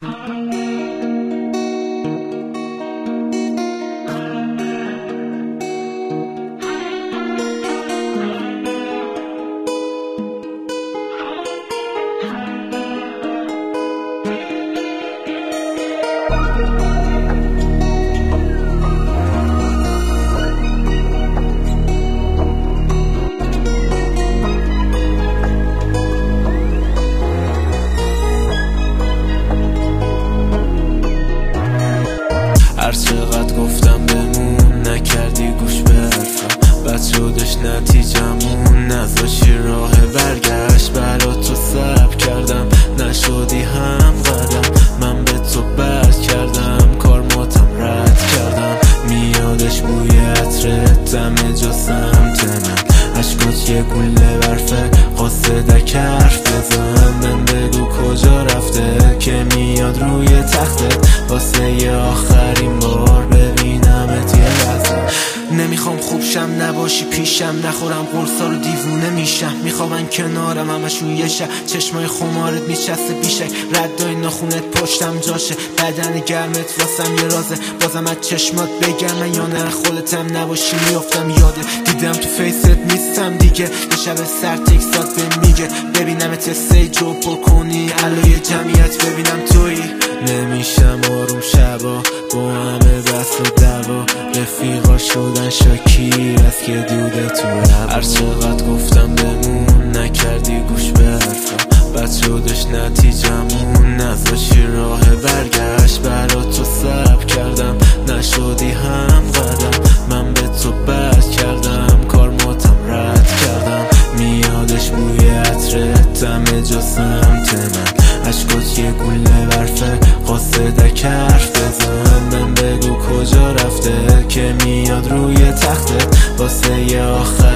هر چقدر گفتم بمون نکردی گوش به حرفم، بد شدش نتیجمون نذاشی راه برگشت، برا تو صبر کردم نشدی هم قدم، من به تو بد کردم کارماتم رد کردم، میادش بوی عطرت دم جا سمت من، عشقات یه گوله برفه قاصدک حرف بزن، من بگو کجا رفته که میاد روی تختت واسه یه آخرین بار ببینمت یه لحظه. نمیخوام خوبشم نباشی پیشم، نخورم قرصا رو دیوونه میشم، میخوابن کنارم همشون یه شب، چشمای خمارت میچسته بیشک، ردای ناخونت پشتم جاشه، بدن گرمت واسم یه رازه، بازم از چشمات بگم من یا نه خودتم نباشی میافتم یاده، دیدم تو فیست نیستم دیگه، یه شب سر تکسات به میگه ببینمت استیج رو پر کنی علای جمعیت ببینم تویی، نمیشم آروم شبا با همه بس و دوا، رفیقا شدن شاکیر از که دوده تو هوا، هر چقدر گفتم بمون نکردی گوش به حرفم، بد شدش نتیجمون نذاشی راه برگشت، برا تو صبر کردم نشدی هم قدم، من به تو بد کردم کارماتم رد کردم، میادش بوی عطرت دم جا سمت من، عشقات یه گوله برفه قاصدک حرف بزن، من بگو کجا رفته که میاد روی تختت واسه یه آخر